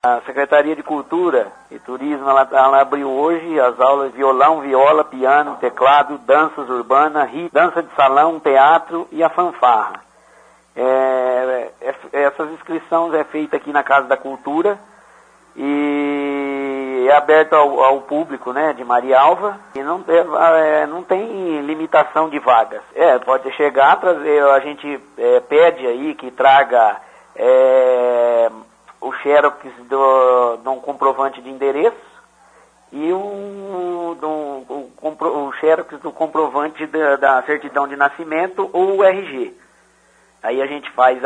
A Secretaria de Cultura e Turismo, ela abriu hoje as aulas de violão, viola, piano, teclado, danças urbanas, dança de salão, teatro e a fanfarra. Essas inscrições é feita aqui na Casa da Cultura e é aberto ao público, né, de Marialva, e não tem limitação de vagas. Pode chegar, trazer, a gente pede aí que traga o xerox de um comprovante de endereço e o xerox do comprovante da certidão de nascimento ou o RG. Aí a gente faz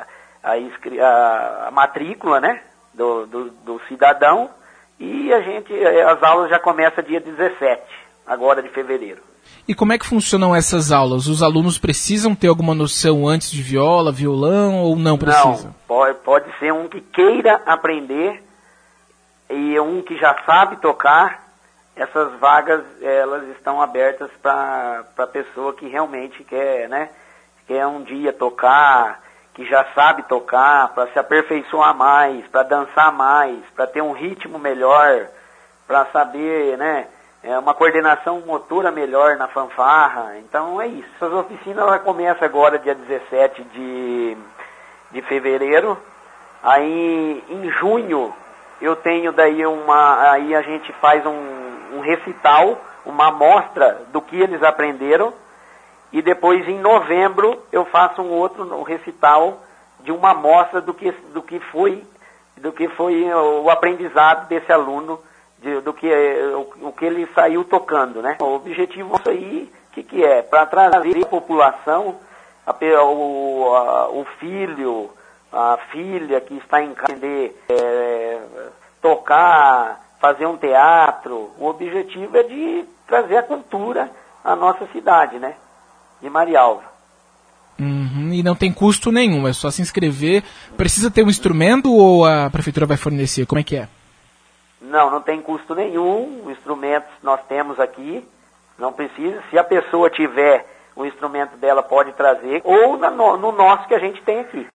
a matrícula, né, do cidadão, e as aulas já começam dia 17, agora de fevereiro. E como é que funcionam essas aulas? Os alunos precisam ter alguma noção antes de viola, violão, ou não precisam? Não, pode ser um que queira aprender e um que já sabe tocar. Essas vagas, elas estão abertas para a pessoa que realmente quer, né, quer um dia tocar, que já sabe tocar, para se aperfeiçoar mais, para dançar mais, para ter um ritmo melhor, para saber, né, uma coordenação motora melhor na fanfarra. Então é isso. Essas oficinas ela começa agora dia 17 de fevereiro. Aí em junho eu tenho daí aí a gente faz um recital, uma amostra do que eles aprenderam, e depois em novembro eu faço um recital de uma amostra do que foi o aprendizado desse aluno, o que ele saiu tocando, né? O objetivo disso aí, que é? Para trazer a população, o filho, a filha que está em casa, tocar, fazer um teatro. O objetivo é de trazer a cultura à nossa cidade, né? De Marialva. E não tem custo nenhum, é só se inscrever. Precisa ter um instrumento ou a prefeitura vai fornecer? Como é que é? Não tem custo nenhum. Os instrumentos nós temos aqui, não precisa. Se a pessoa tiver o instrumento dela, pode trazer, ou no nosso que a gente tem aqui.